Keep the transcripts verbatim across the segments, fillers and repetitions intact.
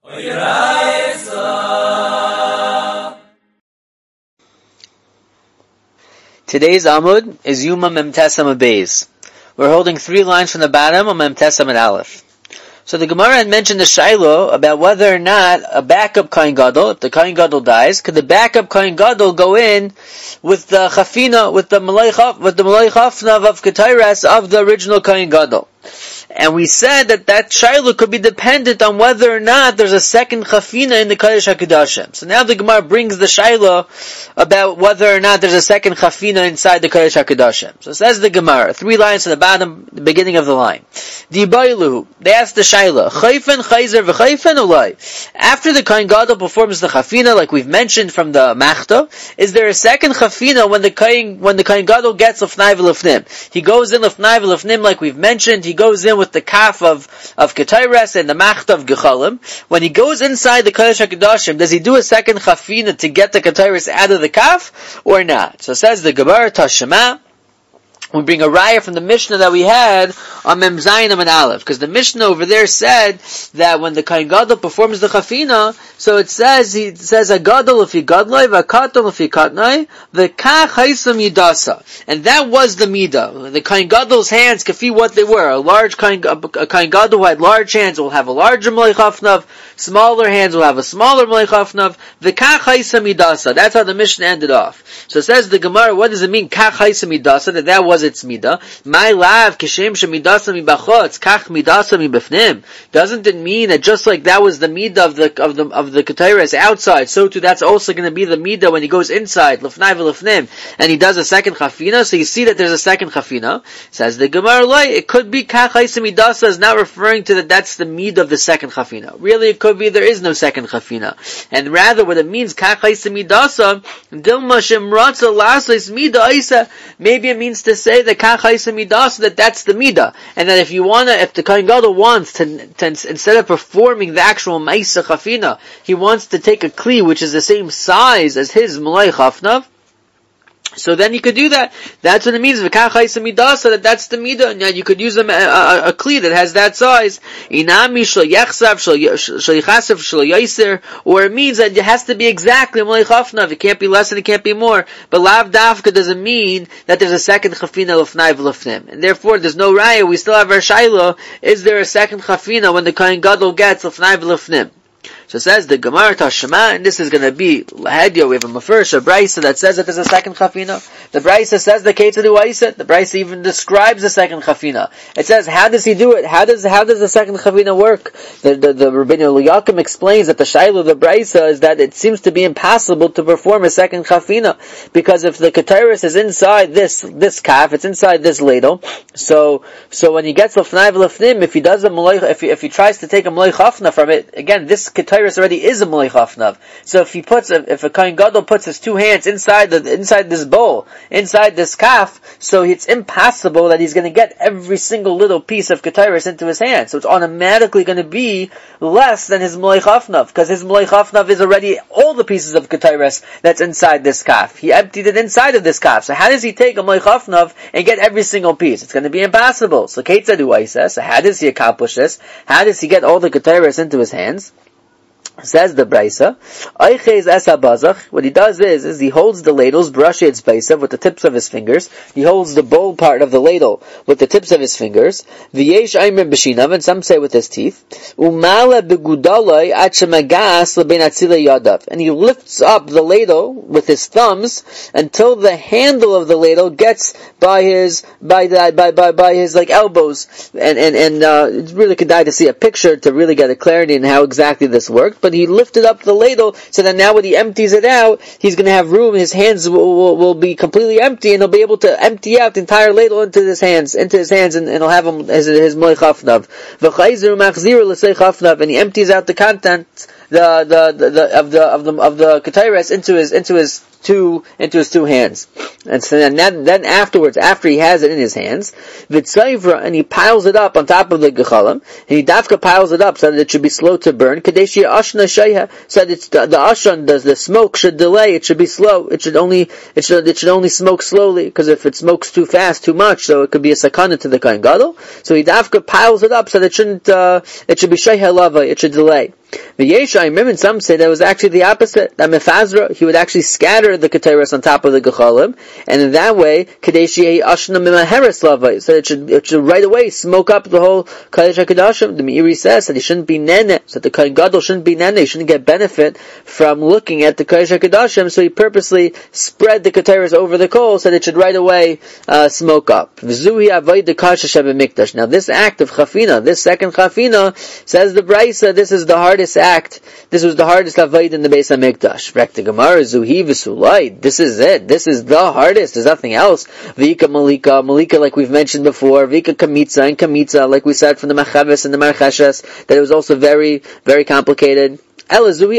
Today's Amud is Yuma Memtesam Abayz. We're holding three lines from the bottom of Memtesam and Aleph. So the Gemara had mentioned the Shailo about whether or not a backup Kohen Gadol, if the Kohen Gadol dies, could the backup Kohen Gadol go in with the Chafina, with the Malay Chaf, with the Malay Chafnav of Ketairas of the original Kohen Gadol. And we said that that Shailo could be dependent on whether or not there's a second Chafina in the Kodesh HaKadoshim. So now the Gemara brings the Shailo about whether or not there's a second Chafina inside the Kodesh HaKadoshim. So it says the Gemara, three lines to the bottom, the beginning of the line. Dibaylu, they asked the Shaila, Chayfen, Chayzer, V'chayfen, Ulay. After the Kohen Gadol performs the Chafina, like we've mentioned from the Machta, is there a second Chafina when the Kohen, when the Kohen Gadol gets Lefnai V'Lefnim? He goes in Lefnai V'Lefnim, like we've mentioned, he goes in with the kaf of, of Ketairas and the Machta of Gechalim. When he goes inside the Kodesh HaKadoshim, does he do a second Chafina to get the Ketairas out of the kaf, or not? So it says the Gemara Tashema. We bring a raya from the Mishnah that we had on Mem Zayin and Aleph, because the Mishnah over there said that when the Kohen Gadol performs the Chafina, so it says, he says, a Gadol if he Gadlai, v'akaton if he Katnai, v'kach haisam yidasa. And that was the Midah. The Kohen Gadol's hands, kafi what they were, a large Kohen, a Kohen Gadol who had large hands will have a larger Malay Chafnav, smaller hands will have a smaller Malay Chafnav, v'kach haisam yidasa. That's how the Mishnah ended off. So it says the Gemara, what does it mean, kach haisam yidasa, that that was its midah? My lav kishem shemidasa mi bachotz kach midasa mi befnim. Doesn't it mean that just like that was the midah of the of the of the ketairas outside, so too that's also going to be the midah when he goes inside lefnai v'lefnim and he does a second chafina? So you see that there's a second chafina. Says the Gemara, it could be kach haisa midasa is not referring to that that's the midah of the second chafina. Really, it could be there is no second chafina, and rather what it means kach haisa midasa dilma shemratza lasles midah isa. Maybe it means to say that kach haisa midah, so that that's the midah, and that if you wanna, if the Kohen Gadol wants to, to, instead of performing the actual ma'isa chafina, he wants to take a kli which is the same size as his malay chafnav, so then you could do that. That's what it means. V'kach haisa midah, so that that's the midah, and you could use a, a, a, a kli that has that size. Inami shlo yechsav shlo yichasav shlo yoiser, or it means that it has to be exactly malay chafnav. It can't be less and it can't be more. But lav dafka doesn't mean that there's a second chafina lefnai v'lefnim, and therefore there's no raya. We still have our shaila. Is there a second chafina when the Kohen Gadol gets lefnai v'lefnim? So it says the Gemara Tashema, and this is going to be Lahedya. We have a Mefurish, a Braisa that says that there's a second Chafina. The Braisa says the Ketzad Uwaisa. The Braisa even describes the second Chafina. It says, how does he do it? How does how does the second Chafina work? The the, the Rabbeinu Eliyakim explains that the Shaila of the Braisa is that it seems to be impossible to perform a second Chafina, because if the Ketairis is inside this this calf, it's inside this ladle. So so when he gets Lefnai V'Lefnim, if he does a Malay, if he if he tries to take a Malay Chafna from it, again this Ketairis already is a Malay Chafnav. So if he puts, a, if a Kohen Gadol puts his two hands inside the, inside this bowl, inside this calf, so it's impossible that he's going to get every single little piece of Ketairis into his hand. So it's automatically going to be less than his Malay Chafnav, because his Malay Chafnav is already all the pieces of Ketairis that's inside this calf. He emptied it inside of this calf. So how does he take a Malay Chafnav and get every single piece? It's going to be impossible. So Ketzad Uwaisa, so how does he accomplish this? How does he get all the Ketairis into his hands? Says the Braisa, what he does is, is he holds the ladles, brush its base with the tips of his fingers. He holds the bowl part of the ladle with the tips of his fingers. V'yesh aymer b'shinav, and some say with his teeth. Umala begudalai atshemagas lebein atzilei yadav, and he lifts up the ladle with his thumbs until the handle of the ladle gets by his by the, by by by his like elbows. And and and uh, it's really could die to see a picture to really get a clarity in how exactly this worked. But he lifted up the ladle so that now when he empties it out, he's going to have room. His hands will, will, will be completely empty, and he'll be able to empty out the entire ladle into his hands, into his hands, and, and he'll have him his his moy chafnav. And he empties out the content, the the the, the of the of the of the ketairas into his into his two into his two hands. And so then, then afterwards, after he has it in his hands, v'tzayvra, and he piles it up on top of the gechalim, and he dafka piles it up so that it should be slow to burn. Kadeshi ashna shayha, so that it's, the, the ashon, does the smoke should delay. It should be slow. It should only it should it should only smoke slowly, because if it smokes too fast, too much, so it could be a sakana to the kohen gadol. So he dafka piles it up so that it shouldn't. Uh, it should be shayha lava. It should delay. V'yesha, I remember some say that was actually the opposite. That mefazra, he would actually scatter the keteros on top of the gechalim, and in that way, kadeshi ashna mimaheres lava, so it should it should right away smoke up the whole kodesh hakadashim. The Meiri says that he shouldn't be nene, so the kohen gadol shouldn't be nene, he shouldn't get benefit from looking at the kodesh hakadashim. So he purposely spread the keteros over the coal so that it should right away uh, smoke up. V'zuhi avoid the kasha shebemikdash. Now this act of chafina, this second chafina, says the Brisa, this is the hardest act. This was the hardest avoid in the Beis HaMikdash. Rekta Gemara, Zuhi v'sulai. This is it. This is the hardest. There's nothing else. Vika Malika, Malika like we've mentioned before. Vika Kamitza and Kamitza, like we said from the Machaves and the Marcheshes, that it was also very, very complicated. Rather says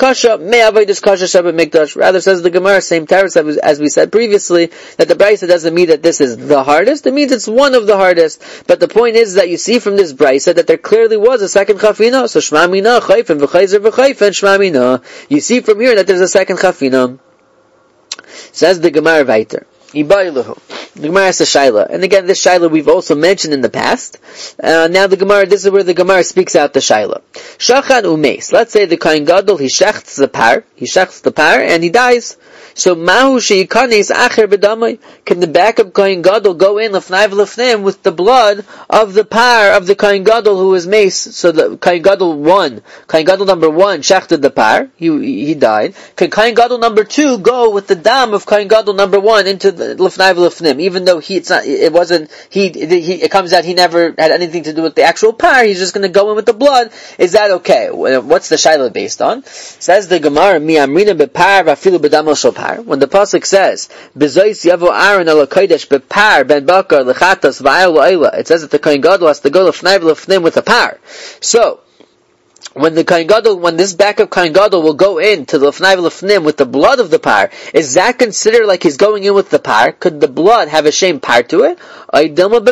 the Gemara, same teretz as we said previously, that the Brisa doesn't mean that this is the hardest. It means it's one of the hardest. But the point is that you see from this Brisa that there clearly was a second chafina. So Shema Mina, Chayfen, V'chayzer, V'chayfen, Shema Mina. You see from here that there's a second chafina. Says the Gemara weiter. Ibayluhu. The Gemara has a shaila, and again, this shaila we've also mentioned in the past. Uh, now the Gemara, this is where the Gemara speaks out the shaila. Shachan umeis. Let's say the kohen gadol he shechts the par, he shechts the par, and he dies. So mahu sheikanes acher b'damai. Can the backup kohen gadol go in lefnai v'lefnim with the blood of the par of the kohen gadol who was mace? So the kohen gadol one, kohen gadol number one shechted the par, he he died. Can kohen gadol number two go with the dam of kohen gadol number one into the lefnai v'lefnim? Even though he, it's not, it wasn't, he, he, it comes out he never had anything to do with the actual par, he's just going to go in with the blood. Is that okay? What's the shaila based on? Says the Gemara, Mi amrina bepar v'afilu b'dam shel par. When the pasuk says, B'zois yavo Aaron al kodesh bepar ben bakar lechatas v'ayel lo'ela, it says that the kohen gadol has to go l'fnai v'lefnim with a par. So, when the kohen gadol, when this backup kohen gadol will go in to the lefnai v'lefnim with the blood of the par, is that considered like he's going in with the par? Could the blood have a shame par to it? Or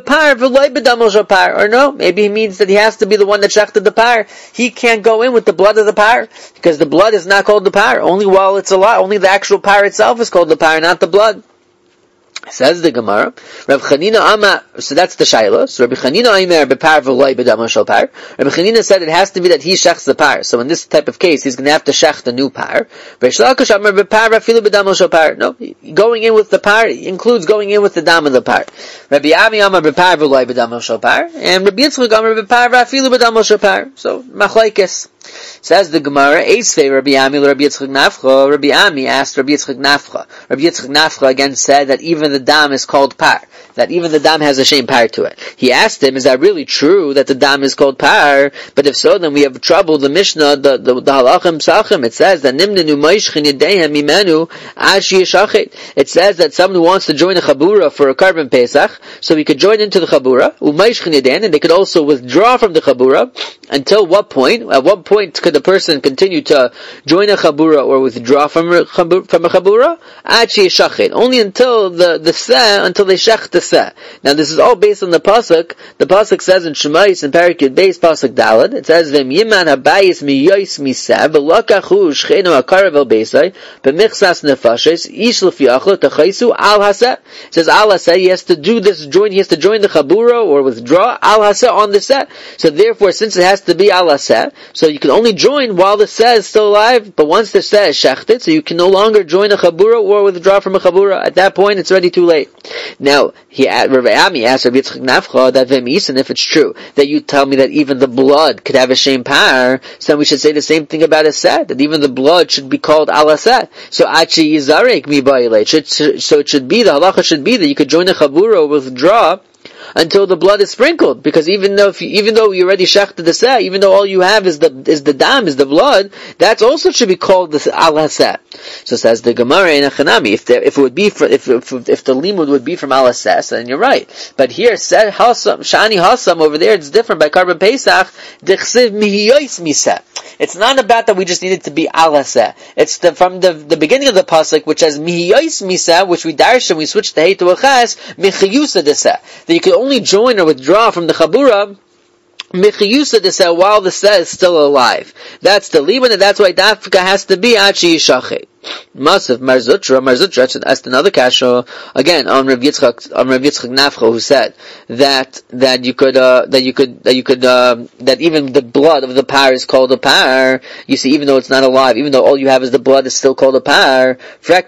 no, maybe he means that he has to be the one that shechted the par. He can't go in with the blood of the par, because the blood is not called the par. Only while it's alive, only the actual par itself is called the par, not the blood. Says the Gemara, Rav Chanina Ama, so that's the Shaila. So Rabbi Chanina Aimer bepar v'loi b'dam shel par. Rabbi Chanina said it has to be that he shechts the par. So in this type of case, he's going to have to shecht the new par. Reish Lakish Amar bepar v'afilu b'dam shel par. No, going in with the par includes going in with the dam of the par. Rabbi Ami Amar bepar v'loi b'dam shel par, and Rabbi Yitzchak Amar bepar v'afilu b'dam shel par. So machlokes. Says the Gemara, Eisvei Rabbi Ami Rabbi Yitzchak Nafcha. Rabbi Ami asked Rabbi Yitzchak Nafcha. Rabbi Yitzchak Nafcha again said that even the dam is called par. That even the dam has a shame par to it. He asked him, is that really true that the dam is called par? But if so, then we have trouble. The Mishnah, the, the, the halachim psachim, it says that Nimnenu Moishchin Yedehem Mimenu Ashi Yishachet. It says that someone who wants to join a chabura for a carbon pesach, so he could join into the chabura, Umoishchin Yedehem, and they could also withdraw from the chabura. Until what point? At what point could the person continue to join a chabura or withdraw from a chabura? From a chabura? Achi yishachet. Only until the the seh, until they shech the seh. Now this is all based on the pasuk. The pasuk says in Shemais in Parakid Beis pasuk Dalad. It says V'im yiman habayis miyois miseh v'lakachu shchenu hakarev el beisai b'michsas nefashes ish lefi achlo tachaisu al haseh. It says al haseh. He has to do this join. He has to join the chabura or withdraw al haseh on the seh. So therefore, since it has to be al haseh, so you can only join while the seh is still alive, but once the seh is shechted, so you can no longer join a chabura or withdraw from a chabura. At that point, it's already too late. Now, he Rabbi Ami asked Rabbi Yitzchak Nafcha that v'misen, if it's true that you tell me that even the blood could have a shame par, so then we should say the same thing about a seh, that even the blood should be called al haseh. So achi yizarek mi ba'ilei. So it should be, the halacha should be that you could join a chabura or withdraw until the blood is sprinkled, because even though if you, even though you already shechted the seh, even though all you have is the is the dam, is the blood, that also should be called the al haseh. So says the Gemara in Achanami, if there, if it would be for, if if if the limud would be from al haseh, then you're right. But here said hasam shani hasam over there, it's different by carbon pesach dechsiv mihiyois miseh. It's not about that we just need it to be al haseh. It's the, from the, the beginning of the pasuk, which says mihiyos misa, which we darshan and we switch the hey to a ches, michiyusa deseh. That you can only join or withdraw from the chabura Michiyusa deseh while the seh is still alive. That's the liban, and that's why dafka has to be achi yishachet. Masav Marzutra, Marzutra, that's another kasha, again, on Rav Yitzchak, on Rav Yitzchak Nafcha, who said that, that you could, uh, that you could, that you could, um, that even the blood of the par is called a par. You see, even though it's not alive, even though all you have is the blood, it's still called a par. Frek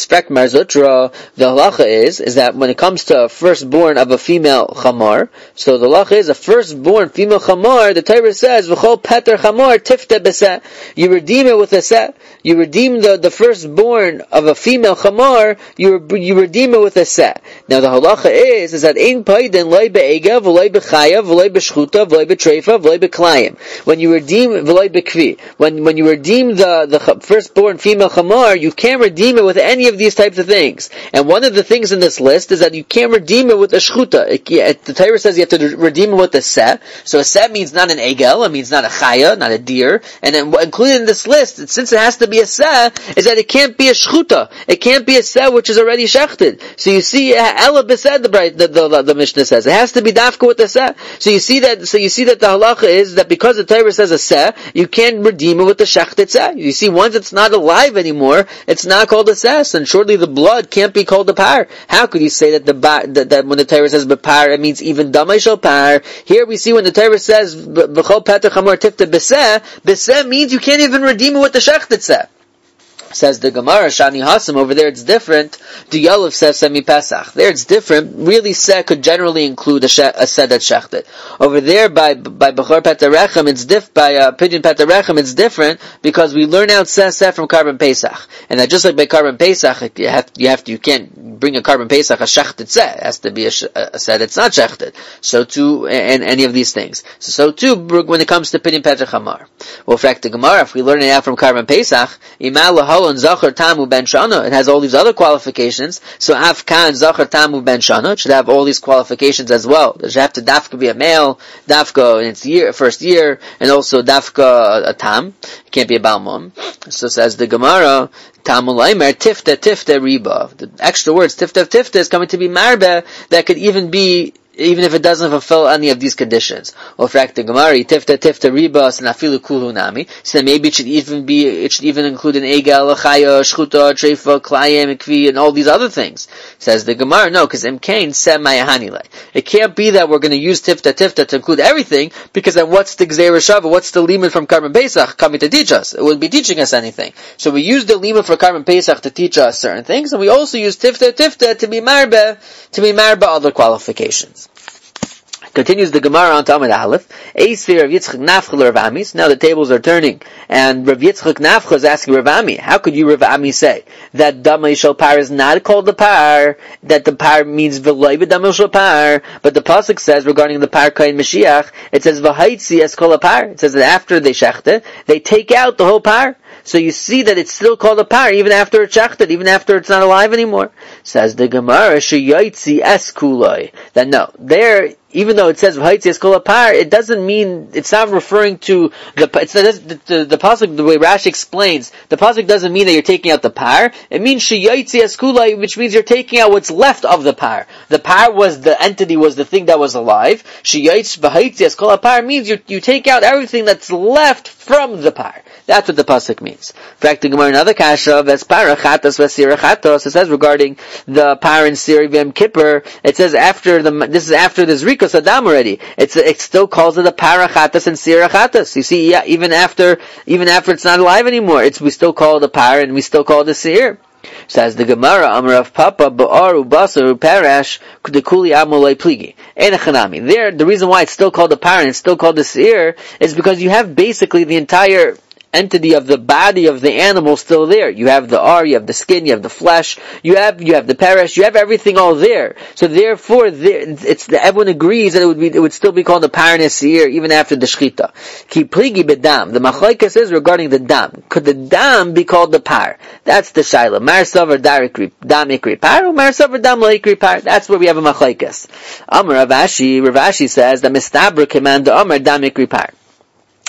Marzutra, the halacha is, is that when it comes to a firstborn of a female chamar, so the halacha is a firstborn female chamar, the Torah says, v'chol peter chamar tifte beseh. You redeem it with a seh. You redeem the, the firstborn of a female chamar, you, you redeem it with a seh. Now the halacha is, is that ein paidin loy be'ega, v'loy be'chaya, v'loy be'shchuta, v'loy be'treifa, v'loy be'klayim. When you redeem, v'loy be'kvi. When, when you redeem the, the firstborn female chamar, you can't redeem it with any of these types of things. And one of the things in this list is that you can't redeem it with a shchuta. It, it, the Torah says you have to redeem it with a seh. So a seh means not an egel, it means not a chaya, not a deer. And then included in this list, since it has to be a seh, is that it can't be a shchuta. It can't be a seh which is already shechted. So you see, ela besed, the, the, the, the Mishnah says. It has to be dafka with the seh. So you see that, so you see that the halacha is that because the Torah says a seh, you can't redeem it with the shechted seh. You see, once it's not alive anymore, it's not called a seh, and surely the blood can't be called a par. How could you say that the that, that when the Torah says bepar, it means even damay shel par? Here we see when the Torah says b'chol peter chamor tifta beseh, beseh means you can't even redeem it with the shechted seh. Says the Gemara, Shani Hasam, over there it's different. The Yalav says Semi Pesach. There it's different. Really, Seh could generally include a, she- a Seh that's shechted. Over there by by Bechor Petarechem, it's diff by uh, Pidyon Petarechem, it's different because we learn out Seh Seh from Karban Pesach, and that just like by Karban Pesach, you have you have to you can't bring a Karban Pesach a shechted Seh. It has to be a, sh- a Seh that's not shechted. So too, and any of these things. So, so too when it comes to Pidyon Petachamar. Well, in fact, the Gemara, if we learn it out from Karban Pesach, Imal and Zachar Tamu Ben Shana, it has all these other qualifications. So Afkan Zachar Tamu Ben Shana, it should have all these qualifications as well. It should have to Dafka be a male, Dafka in its year, first year, and also Dafka a, a Tam. It can't be a Balmum. So says the Gemara, Tamulaymer Tifta Tifta Riba. The extra words Tifta Tifta is coming to be Marbe, that could even be even if it doesn't fulfill any of these conditions. Or fact the Gemara, tifta tifta ribas and afilu kulu nami. So then maybe it should even be, it should even include an egel, chaya, shchuta, treifa, klayim, kvi, and all these other things. Says the Gemara, no, because imkain sem mayahanile. It can't be that we're going to use tifta tifta to include everything, because then what's the gzeira shava? What's the liman from Karban Pesach coming to teach us? It wouldn't be teaching us anything. So we use the liman for Karban Pesach to teach us certain things, and we also use tifta tifta to be marbe, to be marbe other qualifications. Continues the Gemara on Talmud Aleph. Eisir Rav Yitzchak Nafcha Rav Ami. Now the tables are turning, and Rav Yitzchak Nafcha is asking Rav Ami, how could you Rav Ami say that Damay Shel Par is not called the par, that the par means V'loy B'Damay Shel Par, but the pasuk says regarding the par Kain Mashiach, it says V'haitzi es kol par. It says that after they shechte, they take out the whole par. So you see that it's still called a par, even after it's shechted, even after it's not alive anymore. Says the Gemara, Sheyaitzi es kuloi. That no, there, even though it says v'haitzi es kol par, it doesn't mean, it's not referring to the, it's the, the, the pasuk, the way Rashi explains, the pasuk doesn't mean that you're taking out the par, it means sheyaitzi es kuloi, which means you're taking out what's left of the par. The par was the entity, was the thing that was alive. Sheyaitzi v'haitzi es kol par means you, you take out everything that's left from the par. That's what the pasuk means. In fact, the Gemara another kasha that's parachatas v'sirachatos. It says regarding the par and siri v'yom kippur. It says after the this is after the zrikas adam already. It's it still calls it a parachatas and sirachatos. You see, yeah, even after even after it's not alive anymore, it's we still call it a par and we still call it a sir. Says the Gemara, Amar of Papa Ba'aru Basaru Parash Kudekuli Amolai Pligi. Enechanami. There, the reason why it's still called a par and it's still called a sir is because you have basically the entire entity of the body of the animal still there. You have the ar, you have the skin, you have the flesh, you have you have the parash, you have everything all there. So therefore, there, it's the, everyone agrees that it would be it would still be called a par and a seir even after the shchita. Ki pligi bedam. The machlokes is regarding the dam. Could the dam be called the par? That's the shaila. Mar savar dam ikri par, or mar savar dam lo ikri par. That's where we have a machlokes. Amar Rav Ashi, Rav Ashi says that mistabra command the amar dam ikri par.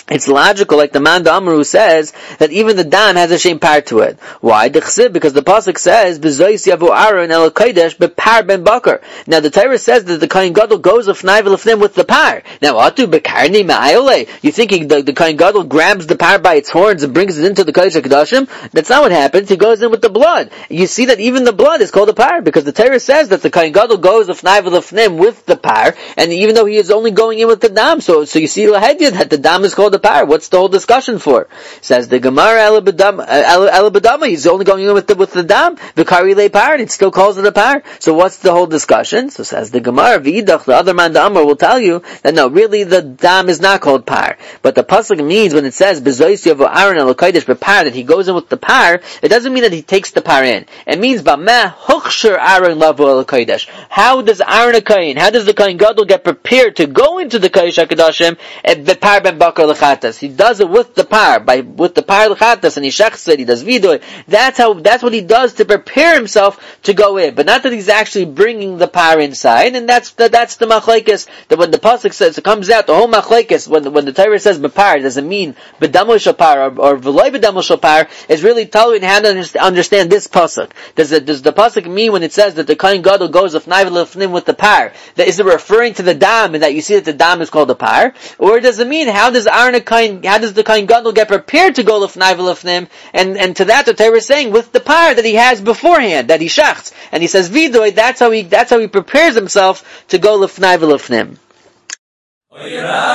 It's logical, like the Man Amru says, that even the dam has a shame par to it. Why? Because the pasuk says, "B'zois yavu Aaron el kodesh bepar ben bakar." Now the Torah says that the Kohen Gadol goes of nai v'lefnim with the par. Now, atu bekarni ma'ayole. You thinking the, the Kohen Gadol grabs the par by its horns and brings it into the Kodesh HaKadoshim? That's not what happens. He goes in with the blood. You see that even the blood is called a par, because the Torah says that the Kohen Gadol goes of nai v'lefnim with the par, and even though he is only going in with the dam, so so you see lahedya that the dam is called the par. What's the whole discussion for? Says the Gemara Elabadama, he's only going in with the with the dam, the kari le par, and it still calls it a par. So what's the whole discussion? So says the Gemara V'idach, the other man the Amar will tell you that no, really the dam is not called par. But the pasuk means when it says Bezois Yavu Aaron el kodesh bepar, that he goes in with the par, it doesn't mean that he takes the par in. It means Bameh Huchshir Aaron Lavu el kodesh. How does Aaron a Kohen, how does the Kohen Gadol get prepared to go into the Kodesh HaKadoshim and bepar ben bakar lechatas? He does it with the par, by with the par lechatas, and he shechs it, he does vidoy. That's how, that's what he does to prepare himself to go in, but not that he's actually bringing the par inside. And that's the, that's the machlekes, that when the pasuk says, it comes out, the whole machlekes, when, when the Torah says bepar, does it mean bedamo shapar, or, or v'loy bedamo shapar, is really telling how to understand this pasuk. Does it, does the pasuk mean when it says that the Kohen Gadol goes of nai v'lefnim with the par, that is it referring to the dam, and that you see that the dam is called a par? Or does it mean, how does Aaron a Kohen, how does the Kohen Gadol get prepared to go lefnai v'lefnim? And, and to that the Torah is saying, with the par that he has beforehand, that he shachts. And he says vidoy, that's how he, that's how he prepares himself to go lefnai v'lefnim.